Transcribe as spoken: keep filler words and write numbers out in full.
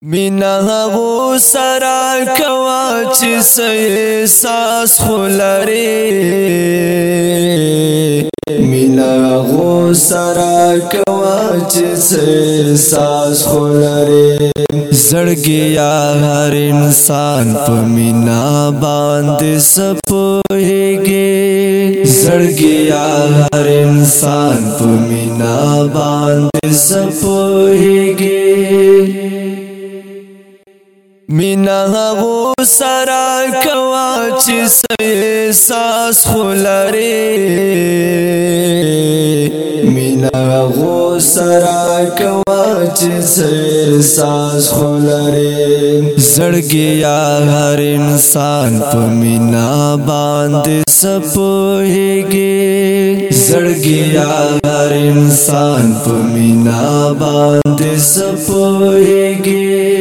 مینا غو سرا کوا چې سې ساس خلری مینا غو سرا کوا چې سې ساس خلری زړګیا هر انسان په مینا باندې سپوږیږي زړګیا هر انسان په مینا باندې سپوږیږي مینا غو سرا کوا چې سې ساس خلری مینا غو سرا کوا چې سې ساس خلری زړګیا هر انسان په مینا باندې سپوږیږي زړګیا هر انسان په مینا باندې سپوږیږي